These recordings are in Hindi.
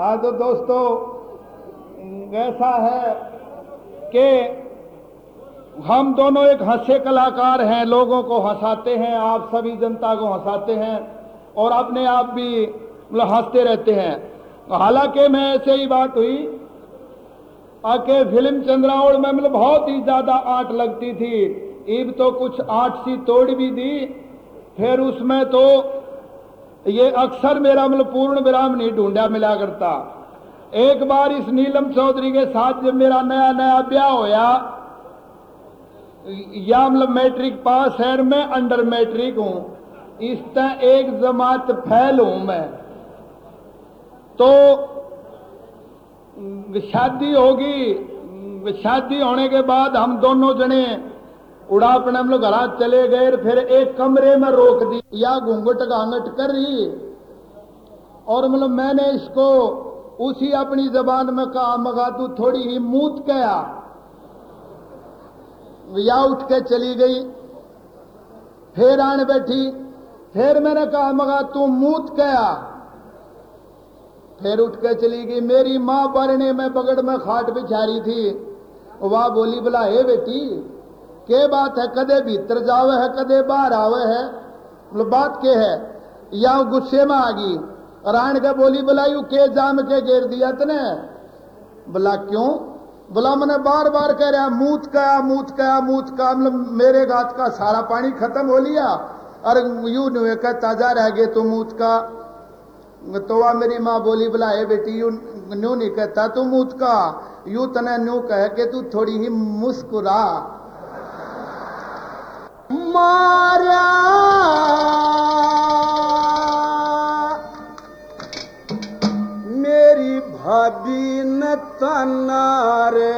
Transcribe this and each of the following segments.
तो दोस्तों ऐसा है कि हम दोनों एक हास्य कलाकार हैं, लोगों को हंसाते हैं, आप सभी जनता को हंसाते हैं और अपने आप भी मतलब हंसते रहते हैं। हालांकि मैं ऐसे ही बात हुई आके फिल्म चंद्रावड़ में मतलब बहुत ही ज्यादा आंट लगती थी, ईब तो कुछ आंट सी तोड़ भी दी, फिर उसमें तो ये अक्सर मेरा मतलब पूर्ण विराम नहीं ढूंढा मिला करता। एक बार इस नीलम चौधरी के साथ जब मेरा नया नया ब्याह होया, या मतलब मैट्रिक पास है, मैं अंडर मैट्रिक हूं, इस तरह एक जमात फैल हूं मैं, तो शादी होगी। शादी होने के बाद हम दोनों जने उड़ापने हम लोग घर चले गए, फिर एक कमरे में रोक दी या घूंघट घांघट कर रही, और मतलब मैंने इसको उसी अपनी जबान में कहा, मगा तू थोड़ी ही मूत गया, या उठ के चली गई। फिर आने बैठी, फिर मैंने कहा मगा तू मूत गया, फिर उठ के चली गई। मेरी मां बरने में बगड़ में खाट बिछा रही थी, वह बोली बोला हे बेटी के बात है, कदे भीतर जावे है कदे बाहर आवे है, मतलब बात के है, या गुस्से में आ गई। रान के बोली बोला यू के जाम के घेर दिया तने, बोला क्यों, बोला मैंने बार बार कह रहा मूत का मूत का मूत का, मतलब मेरे गात का सारा पानी खत्म हो लिया, और यू न्यू का ताजा रह गए तो मूत का। तो वह मेरी माँ बोली बोला हे बेटी यू न्यू नहीं कहता तू मूत का, यू तने न्यू कह के तू थोड़ी ही मुस्कुरा। मारा मेरी भाभी न तना रे,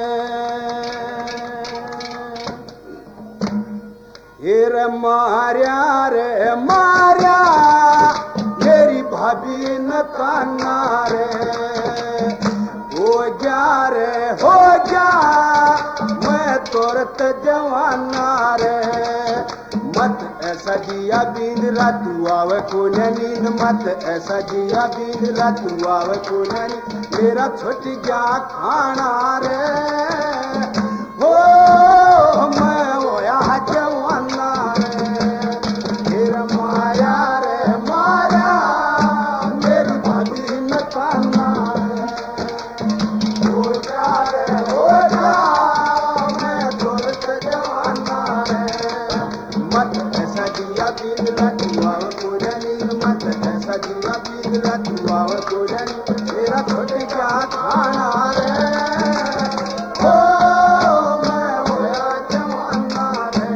रे मार्या रे मार्या मेरी भाभी न तना रे, हो जा रे हो जा मैं तोरत जवाना रे, मत ऐसा जिया बीन रातू आवे कोने नींद, मत ऐसा जिया बीन रातू आवे कोने नींद, मेरा छुट जा खाना रे, हो मैं होया जवाना रे, मेरा माया रे माया मेरी भाभी न ताना रे, हो जा रे हो जा मैं तोरत जवाना रे, मत ऐसा जिया बीन रातू आवे कोने नींद, मत ऐसा जिया बीन रातू आवे कोने नींद, मेरा छुट जा खाना रे, हो मैं होया जवाना रे।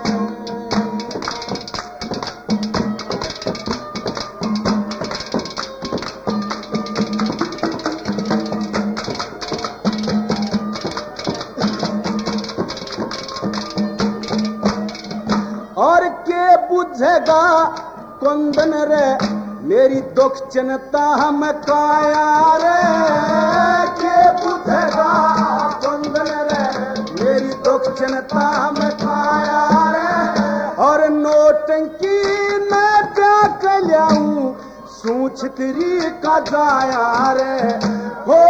और के बुझेगा कुंदन रे मेरी दुख चिंता हम काया रे, के बुझेगा कुंदन रे मेरी दुख चिंता हम काया रे, और नोटंकी मैं क्या कल्याऊं सूझ तेरी का जाया रे, हो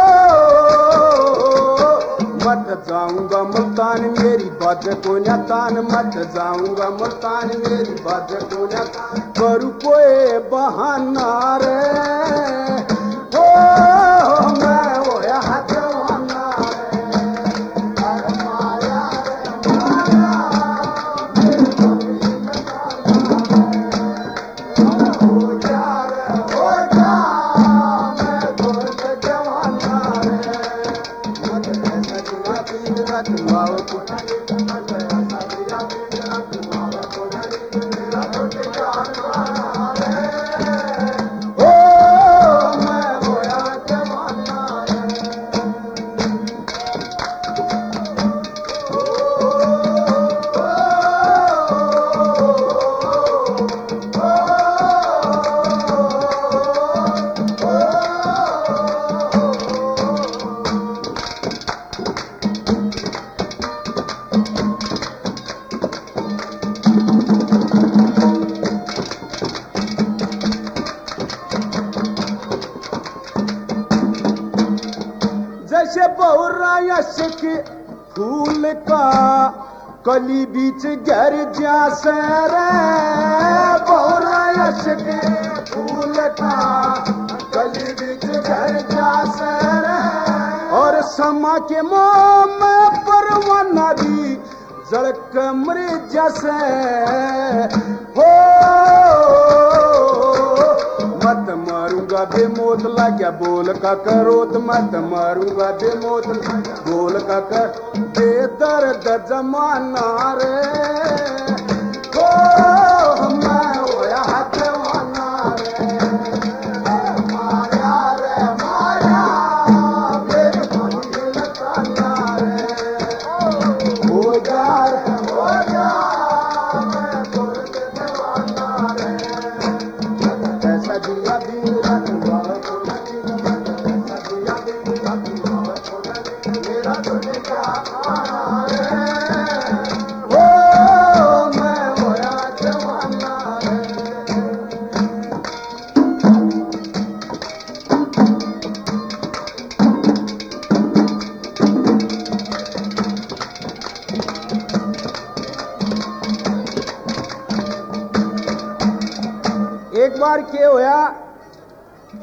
मत जाऊंगा मुल्तान मेरी बात को न तान, मत जाऊंगा मुल्तान मेरी बात को न तान, करूँ कोई बहाना रे, हो मैं होया जवाना रे, अरे माया रे माया मेरी भाभी न ताना रे, हो जा रे हो जा मैं तोरत जवाना रे, मत ऐसा जिया बीन रातू आवे कोने नींद, मत ऐसा जिया बीन रातू आवे कोने नींद, मेरा छुट जा खाना रे, हो मैं जैसे बहुरा यशक फूल का कली बीच घर जासे रे बहुरा यशक फूल का कली बीच घर जासे रे और समा के मोह में परवाना भी जड़क मर जैसे हो मत मारूंगा बेमौत लाग्या बोल का करोत मत मारूंगा बेमौत बोल का कर बेदर्द जमाना रे हो मैं होया हथवाना रे माया रे माया मेरे मन लगाना रे हो जा मैं दर्द जमाना रे ऐसा दिया दिन रखवा मेरा तुझे क्या खाना रे ओ मैं होया जवाना रे एक बार क्या होया